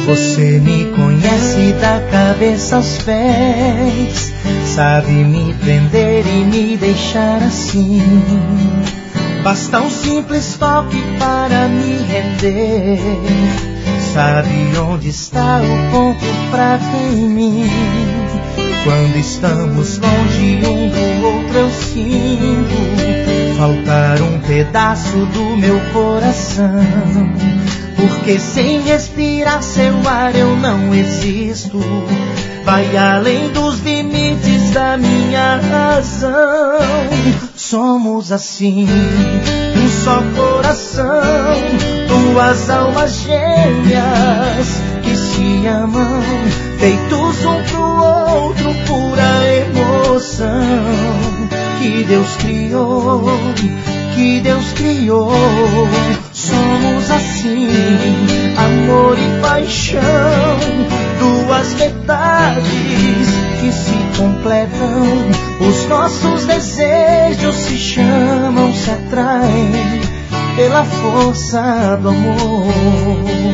Você me conhece da cabeça aos pés, sabe me prender e me deixar assim. Basta um simples toque para me render. Sabe onde está o ponto fraco em mim? Quando estamos longe um do outro eu sinto faltar um pedaço do meu coração. Porque sem respirar seu ar eu não existo. Vai além dos limites da minha razão. Somos assim, um só coração, duas almas gêmeas que se amam, feitos um pro outro, pura emoção. Que Deus criou, que Deus criou. Somos assim, amor e paixão, duas metades que se completam. Os nossos desejos se chamam, se atraem pela força do amor.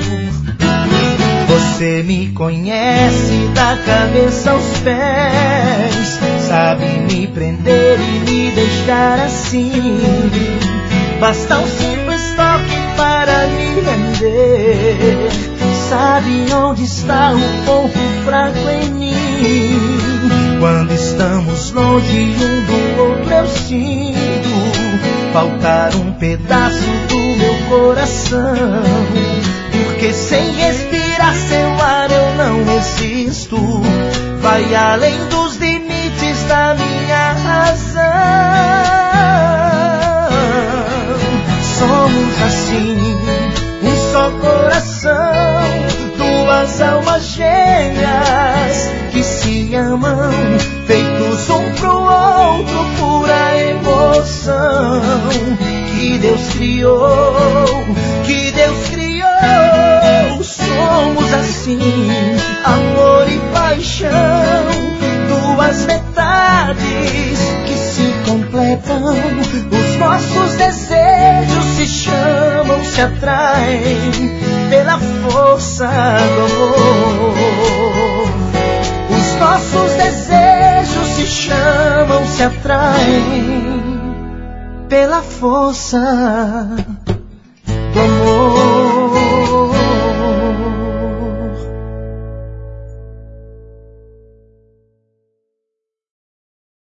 Você me conhece da cabeça aos pés, sabe me prender e me deixar assim. Basta um simples toque para me render. Sabe onde está o ponto fraco em mim? Quando estamos longe um do outro eu sinto faltar um pedaço do meu coração. Porque sem respirar seu ar eu não existo. Vai além dos limites da minha razão. Somos assim, um só coração, duas almas gêmeas que se amam, feitos um pro outro, pura emoção. Que Deus criou, que Deus criou. Somos assim, amor e paixão, duas metades que se completam. Os nossos desejos se chamam, se atraem pela força do amor. Os nossos desejos se chamam, se atraem pela força